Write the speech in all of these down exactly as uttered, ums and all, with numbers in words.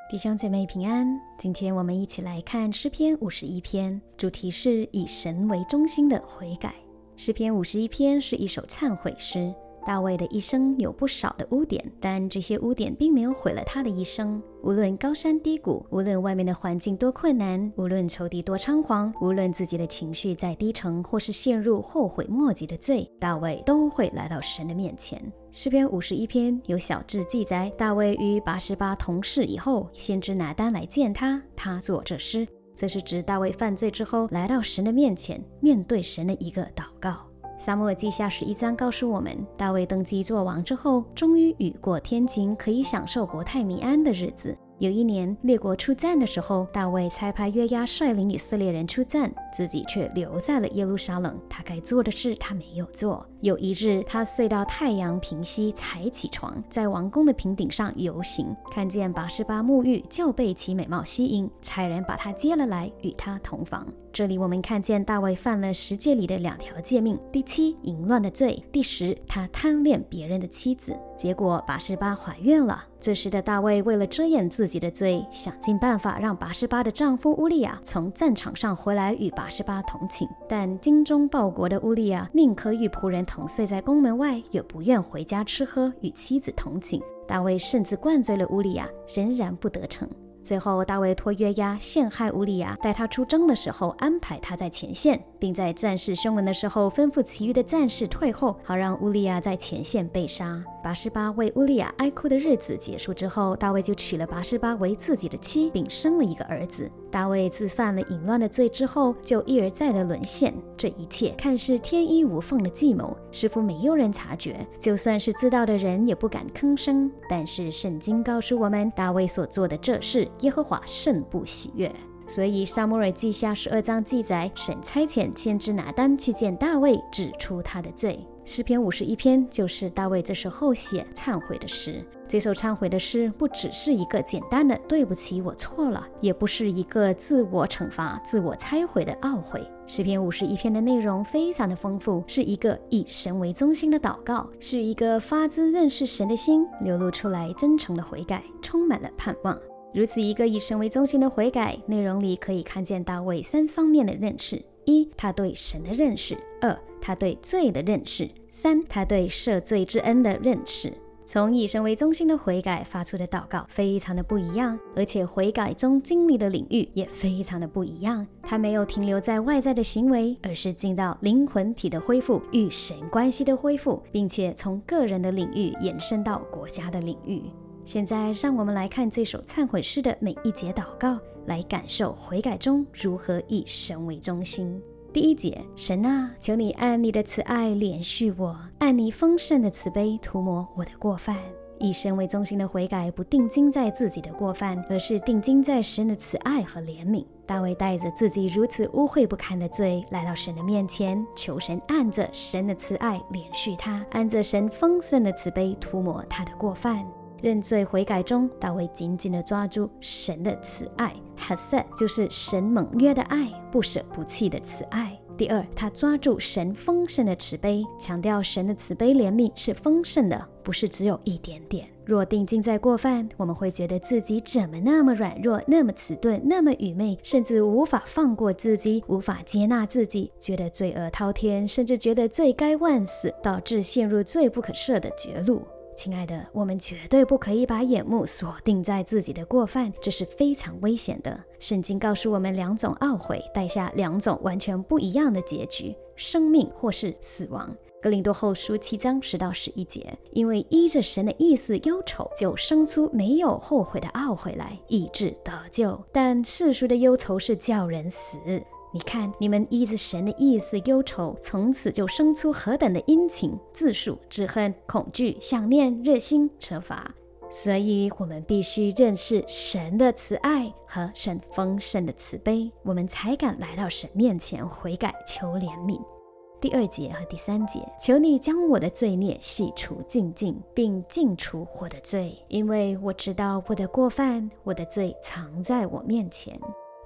弟兄姐妹平安，今天我们一起来看诗篇五十一篇，主题是以神为中心的悔改。诗篇五十一篇是一首忏悔诗，大卫的一生有不少的污点，但这些污点并没有毁了他的一生。无论高山低谷，无论外面的环境多困难，无论仇敌多猖狂，无论自己的情绪再低沉，或是陷入后悔莫及的罪，大卫都会来到神的面前。诗篇五十一篇有小志记载，大卫与拔示巴同事以后，先知拿单来见他，他作这诗。这是指大卫犯罪之后来到神的面前，面对神的一个祷告。撒母耳记下十一章告诉我们，大卫登基做王之后，终于雨过天晴，可以享受国泰民安的日子。有一年列国出战的时候，大卫差派约押率领以色列人出战，自己却留在了耶路撒冷。他该做的事他没有做。有一日，他睡到太阳平息才起床，在王宫的平顶上游行，看见拔示巴沐浴，就被其美貌吸引，差人把他接了来，与他同房。这里我们看见大卫犯了十诫里的两条诫命，第七，淫乱的罪；第十，他贪恋别人的妻子。结果拔示巴怀孕了。这时的大卫为了遮掩自己的罪，想尽办法让拔示巴的丈夫乌利亚从战场上回来与拔示巴同寝。但精忠报国的乌利亚宁可与仆人同睡在宫门外，也不愿回家吃喝与妻子同寝。大卫甚至灌醉了乌利亚，仍然不得逞。最后大卫托约押陷害乌利亚，带他出征的时候安排他在前线，并在战事凶猛的时候吩咐其余的战士退后，好让乌利亚在前线被杀。拔示巴为乌利亚哀哭的日子结束之后，大卫就娶了拔示巴为自己的妻，并生了一个儿子。大卫自犯了淫乱的罪之后，就一而再的沦陷。这一切看似天衣无缝的计谋，似乎没有人察觉，就算是知道的人也不敢吭声。但是圣经告诉我们，大卫所做的这事，耶和华甚不喜悦。所以撒母耳记下十二章记载，神差遣先知拿单去见大卫，指出他的罪。诗篇五十一篇就是大卫这时候写忏悔的诗。这首忏悔的诗不只是一个简单的对不起我错了，也不是一个自我惩罚自我忏悔的懊悔。诗篇五十一篇的内容非常的丰富，是一个以神为中心的祷告，是一个发自认识神的心流露出来真诚的悔改，充满了盼望。如此一个以神为中心的悔改，内容里可以看见大卫三方面的认识：一，他对神的认识；二，他对罪的认识；三，他对赦罪之恩的认识。从以神为中心的悔改发出的祷告非常的不一样，而且悔改中经历的领域也非常的不一样。他没有停留在外在的行为，而是进到灵魂体的恢复，与神关系的恢复，并且从个人的领域延伸到国家的领域。现在让我们来看这首忏悔诗的每一节祷告，来感受悔改中如何以神为中心。第一节，神啊，求你按你的慈爱怜恤我，按你丰盛的慈悲涂抹我的过犯。以神为中心的悔改不定睛在自己的过犯，而是定睛在神的慈爱和怜悯。大卫带着自己如此污秽不堪的罪来到神的面前，求神按着神的慈爱怜恤他，按着神丰盛的慈悲涂抹他的过犯。认罪悔改中，大卫紧紧地抓住神的慈爱， Hesed 就是神盟约的爱，不舍不弃的慈爱。第二，他抓住神丰盛的慈悲，强调神的慈悲怜悯是丰盛的，不是只有一点点。若定睛在过犯，我们会觉得自己怎么那么软弱，那么迟钝，那么愚昧，甚至无法放过自己，无法接纳自己，觉得罪恶滔天，甚至觉得罪该万死，导致陷入罪不可赦的绝路。亲爱的，我们绝对不可以把眼目锁定在自己的过犯，这是非常危险的。圣经告诉我们，两种懊悔带下两种完全不一样的结局：生命或是死亡。哥林多后书七章十到十一节，因为依着神的意思忧愁，就生出没有后悔的懊悔来，以致得救。但世俗的忧愁是叫人死。你看，你们依着神的意思忧愁，从此就生出何等的殷勤、自述、自恨、恐惧、想念、热心、责罚。所以我们必须认识神的慈爱和神丰盛的慈悲，我们才敢来到神面前悔改求怜悯。第二节和第三节，求你将我的罪孽洗除净尽，并净除我的罪，因为我知道我的过犯，我的罪藏在我面前。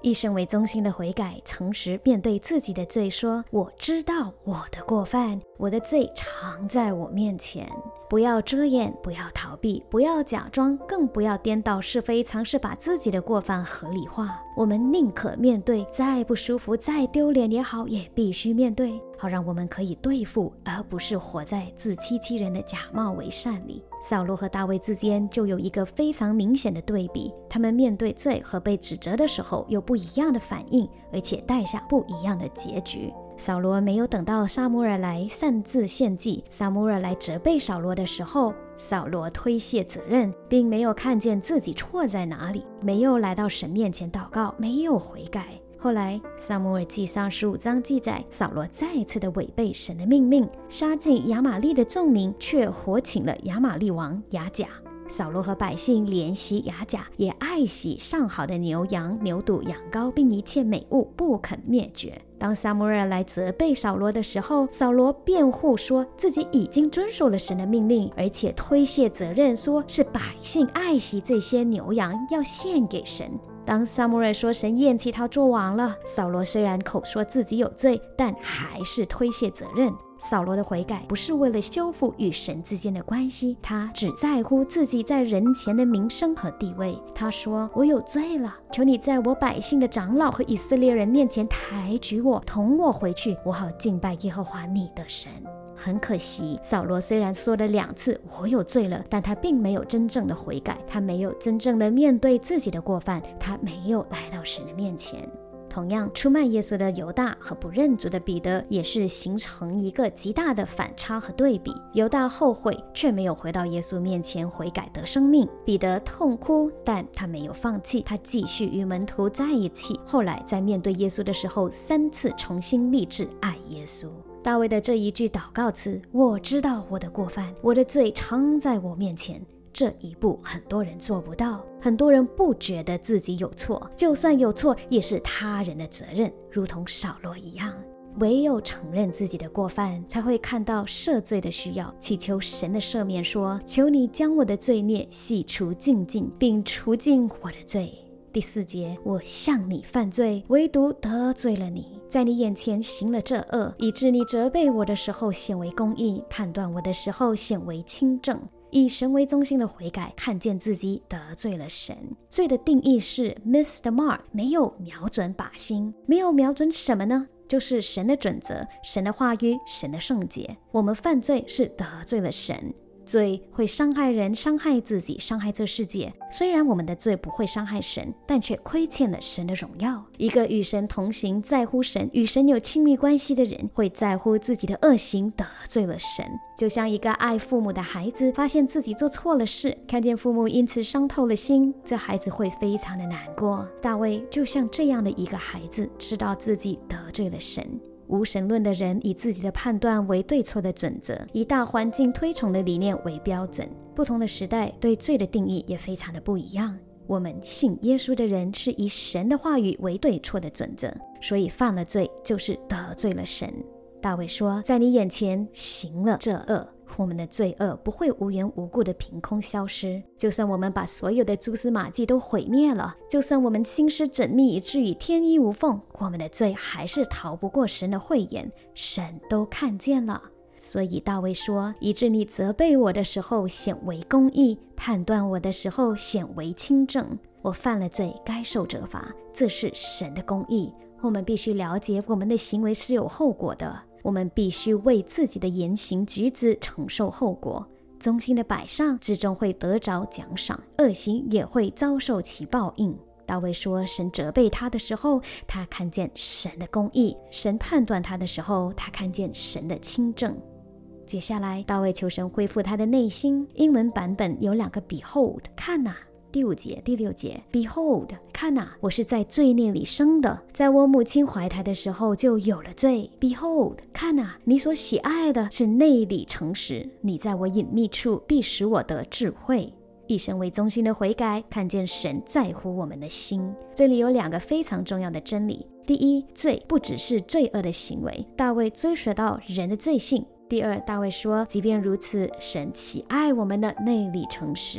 以神为中心的悔改，诚实面对自己的罪，说我知道我的过犯，我的罪常在我面前。不要遮掩，不要逃避，不要假装，更不要颠倒是非，尝试把自己的过犯合理化。我们宁可面对，再不舒服再丢脸也好，也必须面对，好让我们可以对付，而不是活在自欺欺人的假冒为善里。扫罗和大卫之间就有一个非常明显的对比，他们面对罪和被指责的时候有不一样的反应，而且带下不一样的结局。扫罗没有等到撒母耳来擅自献祭，撒母耳来责备扫罗的时候，扫罗推卸责任，并没有看见自己错在哪里，没有来到神面前祷告，没有悔改。后来撒母耳记上十五章记载，扫罗再次的违背神的命令，杀尽亚玛力的众民，却活请了亚玛力王亚甲。扫罗和百姓怜惜亚甲，也爱惜上好的牛羊、牛犊、羊羔，并一切美物，不肯灭绝。当撒母耳来责备扫罗的时候，扫罗辩护说自己已经遵守了神的命令，而且推卸责任，说是百姓爱惜这些牛羊，要献给神。当撒母耳说神厌弃他做王了，扫罗虽然口说自己有罪，但还是推卸责任。扫罗的悔改不是为了修复与神之间的关系，他只在乎自己在人前的名声和地位。他说我有罪了，求你在我百姓的长老和以色列人面前抬举我，同我回去，我好敬拜耶和华你的神。很可惜，扫罗虽然说了两次我有罪了，但他并没有真正的悔改，他没有真正的面对自己的过犯，他没有来到神的面前。同样，出卖耶稣的犹大和不认主的彼得也是形成一个极大的反差和对比。犹大后悔，却没有回到耶稣面前悔改得生命；彼得痛哭，但他没有放弃，他继续与门徒在一起。后来在面对耶稣的时候，三次重新立志爱耶稣。大卫的这一句祷告词，我知道我的过犯，我的罪常在我面前，这一步很多人做不到，很多人不觉得自己有错，就算有错也是他人的责任，如同扫罗一样。唯有承认自己的过犯，才会看到赦罪的需要，祈求神的赦免，说求你将我的罪孽洗除净尽，并除尽我的罪。第四节，我向你犯罪，唯独得罪了你，在你眼前行了这恶，以致你责备我的时候显为公义，判断我的时候显为清正。以神为中心的悔改，看见自己得罪了神。罪的定义是 miss the mark， 没有瞄准靶心。没有瞄准什么呢？就是神的准则、神的话语、神的圣洁。我们犯罪是得罪了神。罪会伤害人，伤害自己，伤害这世界。虽然我们的罪不会伤害神，但却亏欠了神的荣耀。一个与神同行，在乎神，与神有亲密关系的人，会在乎自己的恶行得罪了神。就像一个爱父母的孩子，发现自己做错了事，看见父母因此伤透了心，这孩子会非常的难过。大卫就像这样的一个孩子，知道自己得罪了神。无神论的人以自己的判断为对错的准则，以大环境推崇的理念为标准。不同的时代对罪的定义也非常的不一样。我们信耶稣的人是以神的话语为对错的准则，所以犯了罪就是得罪了神。大卫说，在你眼前行了这恶，我们的罪恶不会无缘无故的凭空消失。就算我们把所有的蛛丝马迹都毁灭了，就算我们心思缜密以至于天衣无缝，我们的罪还是逃不过神的慧眼，神都看见了。所以大卫说，以致你责备我的时候显为公义，判断我的时候显为清正。我犯了罪，该受责罚，这是神的公义。我们必须了解，我们的行为是有后果的，我们必须为自己的言行举止承受后果。忠心的摆上，至终会得着奖赏；恶行也会遭受其报应。大卫说，神责备他的时候，他看见神的公义；神判断他的时候，他看见神的清正。接下来，大卫求神恢复他的内心。英文版本有两个 behold， 看啊。第五节、第六节 Behold， 看啊，我是在罪孽里生的，在我母亲怀胎的时候就有了罪。 Behold， 看啊，你所喜爱的是内里诚实，你在我隐秘处必使我得智慧。以神为中心的悔改，看见神在乎我们的心。这里有两个非常重要的真理。第一，罪不只是罪恶的行为，大卫追溯到人的罪性。第二，大卫说，即便如此，神喜爱我们的内里诚实。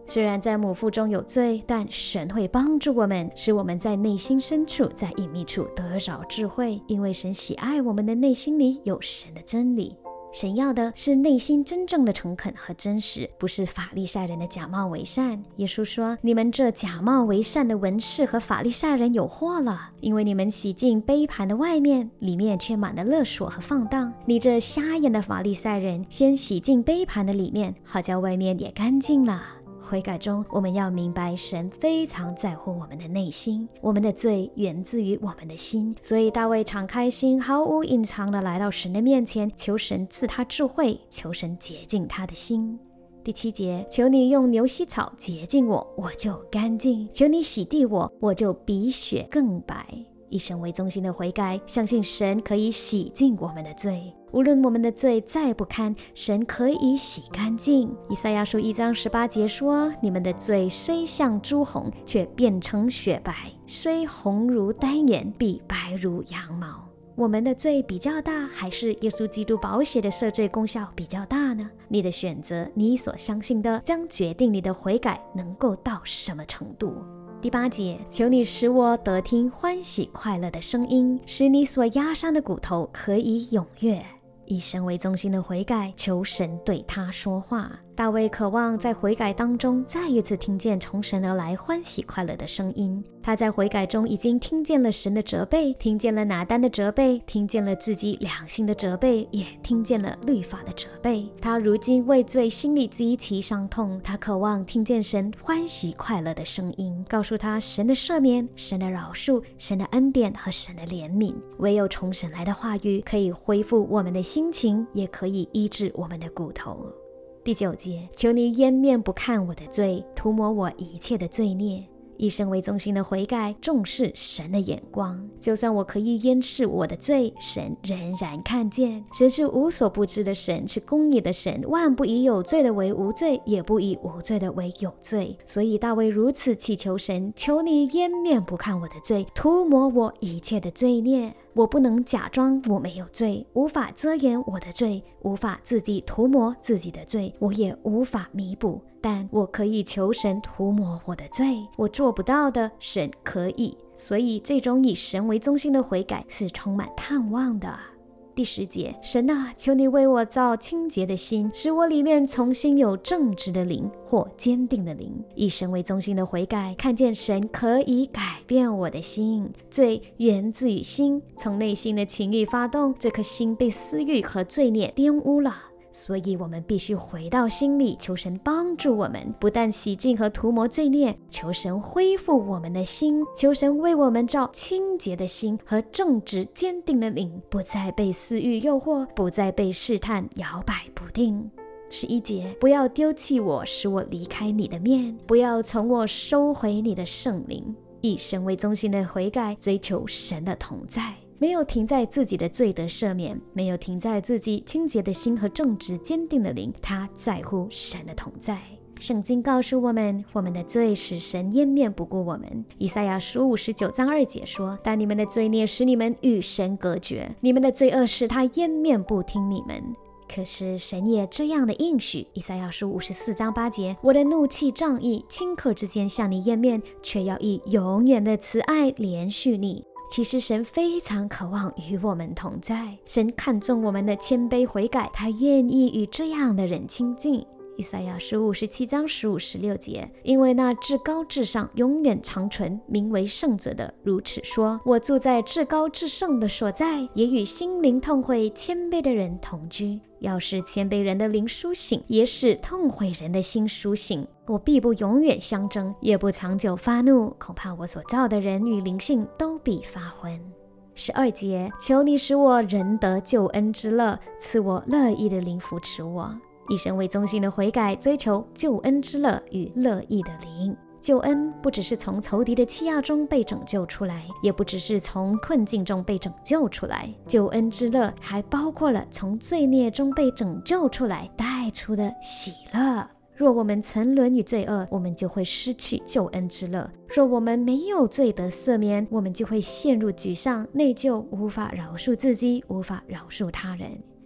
虽然在母腹中有罪，但神会帮助我们，使我们在内心深处，在隐秘处得着智慧，因为神喜爱我们的内心里有神的真理。神要的是内心真正的诚恳和真实，不是法利赛人的假冒为善。耶稣说，你们这假冒为善的文士和法利赛人有祸了，因为你们洗净杯盘的外面，里面却满了勒索和放荡。你这瞎眼的法利赛人，先洗净杯盘的里面，好叫外面也干净了。悔改中，我们要明白神非常在乎我们的内心，我们的罪源自于我们的心，所以大卫敞开心，毫无隐藏的来到神的面前，求神赐他智慧，求神洁净他的心。第七节，求你用牛膝草洁净我，我就干净；求你洗涤我，我就比雪更白。以神为中心的悔改，相信神可以洗净我们的罪，无论我们的罪再不堪，神可以洗干净。以赛亚书一章十八节说，你们的罪虽像朱红，却变成雪白；虽红如丹颜，必白如羊毛。我们的罪比较大，还是耶稣基督宝血的赦罪功效比较大呢？你的选择，你所相信的，将决定你的悔改能够到什么程度。第八节，求你使我得听欢喜快乐的声音，使你所压伤的骨头可以踊跃。以神为中心的悔改，求神对他说话。大卫渴望在悔改当中再一次听见从神而来欢喜快乐的声音。他在悔改中已经听见了神的责备，听见了拿单的责备，听见了自己良心的责备，也听见了律法的责备。他如今为罪心里极其伤痛，他渴望听见神欢喜快乐的声音，告诉他神的赦免，神的饶恕，神的恩典和神的怜悯。唯有从神来的话语可以恢复我们的心情，也可以医治我们的骨头。第九节，求你掩面不看我的罪，涂抹我一切的罪孽。以神为中心的悔改，重视神的眼光，就算我可以掩饰我的罪，神仍然看见。神是无所不知的神，是公义的神，万不以有罪的为无罪，也不以无罪的为有罪。所以大卫如此祈求神，求你掩面不看我的罪，涂抹我一切的罪孽。我不能假装我没有罪，无法遮掩我的罪，无法自己涂抹自己的罪，我也无法弥补，但我可以求神涂抹我的罪。我做不到的，神可以。所以这种以神为中心的悔改是充满盼望的。第十节，神啊，求你为我造清洁的心，使我里面重新有正直的灵或坚定的灵。以神为中心的悔改，看见神可以改变我的心。罪源自于心，从内心的情欲发动，这颗心被私欲和罪孽玷污了。所以我们必须回到心里，求神帮助我们，不但洗净和涂抹罪孽，求神恢复我们的心，求神为我们造清洁的心和正直坚定的灵，不再被私欲诱惑，不再被试探摇摆不定。十一节，不要丢弃我，使我离开你的面，不要从我收回你的圣灵。以神为中心的悔改，追求神的同在，没有停在自己的罪得赦免，没有停在自己清洁的心和正直坚定的灵，他在乎神的同在。圣经告诉我们，我们的罪使神掩面不顾我们。以赛亚书五十九章二节说，但你们的罪孽使你们与神隔绝，你们的罪恶使他掩面不听你们。可是神也这样的应许，以赛亚书五十四章八节，我的怒气仗义，顷刻之间向你掩面，却要以永远的慈爱连续你。其实神非常渴望与我们同在，神看重我们的谦卑悔改，他愿意与这样的人亲近。以赛亚书五十七章十五十六节，因为那至高至上永远长存名为圣者的如此说，我住在至高至圣的所在，也与心灵痛悔谦卑的人同居。要是谦卑人的灵苏醒，也使痛悔人的心苏醒。我必不永远相争，也不长久发怒，恐怕我所造的人与灵性都必发昏。十二节，求你使我仍得救恩之乐，赐我乐意的灵扶持我。以神为中心的悔改，追求救恩之乐与乐意的灵。救恩不只是从仇敌的欺压中被拯救出来，也不只是从困境中被拯救出来，救恩之乐还包括了从罪孽中被拯救出来带出的喜乐。若我们沉沦于罪恶，我们就会失去救恩之乐；若我们没有罪得赦免，我们就会陷入沮丧、内疚，无法饶恕自己，无法饶恕他人。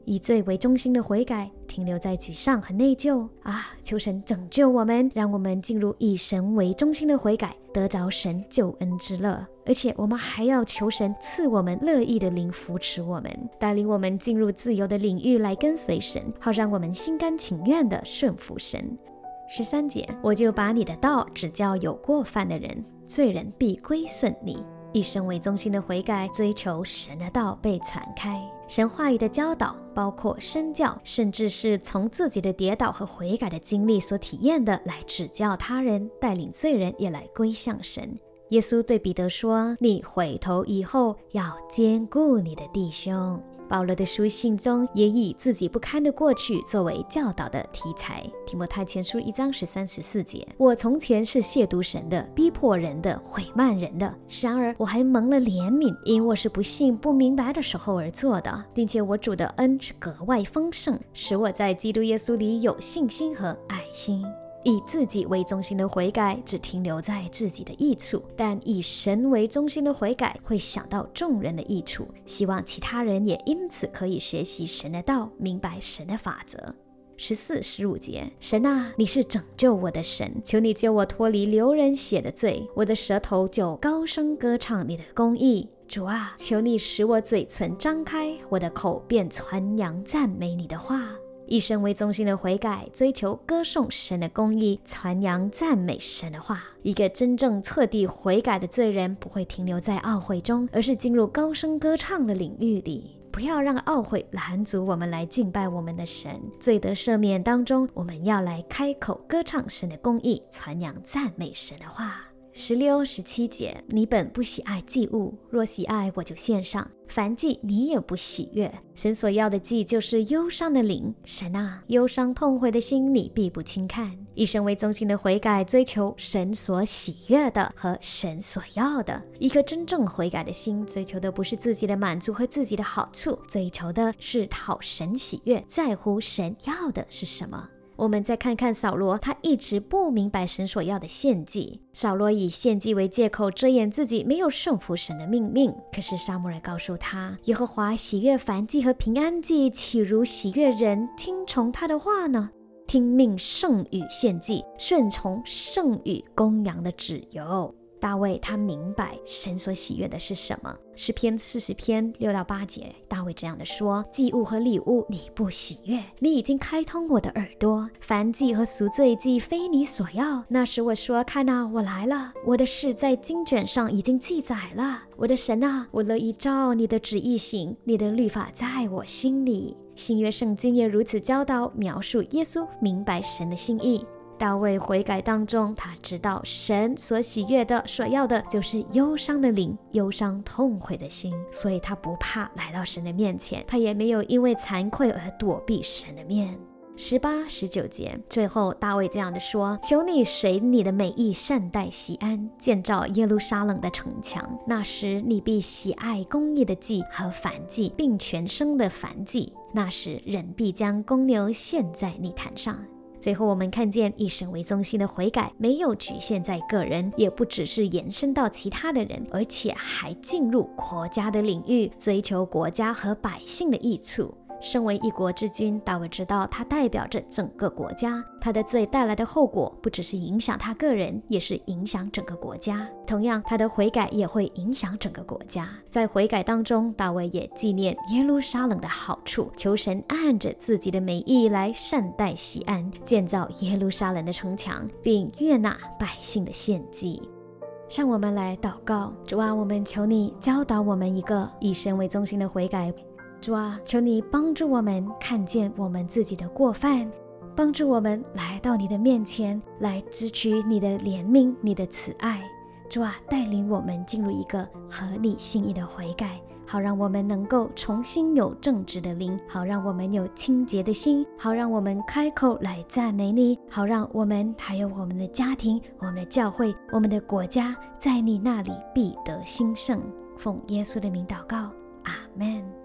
以罪为中心的悔改停留在沮丧和内疚啊！求神拯救我们，让我们进入以神为中心的悔改，得着神救恩之乐。而且我们还要求神赐我们乐意的灵，扶持我们，带领我们进入自由的领域来跟随神，好让我们心甘情愿地顺服神。十三节，我就把你的道指教有过犯的人，罪人必归顺你。以神为中心的悔改，追求神的道被传开。神话语的教导包括身教，甚至是从自己的跌倒和悔改的经历所体验的来指教他人，带领罪人也来归向神。耶稣对彼得说，你回头以后要兼顾你的弟兄。保罗的书信中也以自己不堪的过去作为教导的题材。提摩太前书一章十三十四节，我从前是亵渎神的，逼迫人的，毁慢人的，然而我还蒙了怜悯，因我是不信不明白的时候而做的，并且我主的恩是格外丰盛，使我在基督耶稣里有信心和爱心。以自己为中心的悔改只停留在自己的益处，但以神为中心的悔改会想到众人的益处，希望其他人也因此可以学习神的道，明白神的法则。十四、十五节，神啊，你是拯救我的神，求你救我脱离流人血的罪，我的舌头就高声歌唱你的公义。主啊，求你使我嘴唇张开，我的口便传扬赞美你的话。以神为中心的悔改，追求歌颂神的公义，传扬赞美神的话。一个真正彻底悔改的罪人不会停留在懊悔中，而是进入高声歌唱的领域里。不要让懊悔拦阻我们来敬拜我们的神。罪得赦免当中，我们要来开口歌唱神的公义，传扬赞美神的话。十六、十七节，你本不喜爱祭物，若喜爱，我就献上。凡祭你也不喜悦，神所要的祭就是忧伤的灵。神啊，忧伤痛悔的心你必不轻看。以神为中心的悔改，追求神所喜悦的和神所要的。一颗真正悔改的心，追求的不是自己的满足和自己的好处，追求的是讨神喜悦，在乎神要的是什么。我们再看看扫罗，他一直不明白神所要的献祭。扫罗以献祭为借口遮掩自己没有顺服神的命令，可是撒母耳告诉他，耶和华喜悦燔祭和平安祭，岂如喜悦人听从他的话呢？听命胜于献祭，顺从胜于公羊的脂油。大卫他明白神所喜悦的是什么。诗篇四十篇六到八节，大卫这样的说，祭物和礼物你不喜悦，你已经开通我的耳朵，燔祭和赎罪祭非你所要。那时我说，看啊，我来了，我的事在经卷上已经记载了。我的神啊，我乐意照你的旨意行，你的律法在我心里。新约圣经也如此教导描述耶稣明白神的心意。大卫悔改当中，他知道神所喜悦的所要的就是忧伤的灵，忧伤痛悔的心，所以他不怕来到神的面前，他也没有因为惭愧而躲避神的面。十八、十九节，最后大卫这样的说，求你随你的美意善待锡安，建造耶路撒冷的城墙，那时你必喜爱公义的祭和燔祭，并全生的燔祭，那时人必将公牛献在你坛上。最后我们看见以神为中心的悔改没有局限在个人，也不只是延伸到其他的人，而且还进入国家的领域，追求国家和百姓的益处。身为一国之君，大卫知道他代表着整个国家，他的罪带来的后果不只是影响他个人，也是影响整个国家。同样，他的悔改也会影响整个国家。在悔改当中，大卫也纪念耶路撒冷的好处，求神按着自己的美意来善待锡安，建造耶路撒冷的城墙，并悦纳百姓的献祭。让我们来祷告。主啊，我们求你教导我们一个以神为中心的悔改。主啊，求你帮助我们看见我们自己的过犯，帮助我们来到你的面前，来支取你的怜悯，你的慈爱。主啊，带领我们进入一个合你心意的悔改，好让我们能够重新有正直的灵，好让我们有清洁的心，好让我们开口来赞美你，好让我们还有我们的家庭，我们的教会，我们的国家在你那里必得兴盛。奉耶稣的名祷告，阿们。